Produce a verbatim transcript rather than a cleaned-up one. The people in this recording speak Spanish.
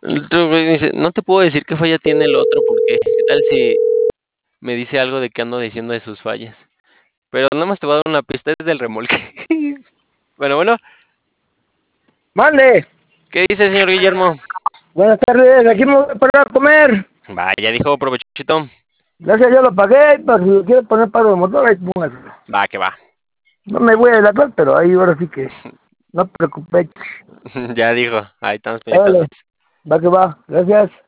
Otro güey me dice, no te puedo decir qué falla tiene el otro, porque qué tal si me dice algo de que ando diciendo de sus fallas. Pero nada más te voy a dar una pista, es del remolque. Bueno, bueno, Mande. ¿qué dice, señor Guillermo? Buenas tardes, aquí me voy a parar a comer. Vaya, dijo provechito. Gracias, yo lo pagué, para si lo quiere poner pago de motor, ahí póngaselo. Va, que va. No me voy a delatar, pero ahí ahora sí que no te preocupes. Ya dijo, ahí estamos pendientes. Órale, va que va, gracias.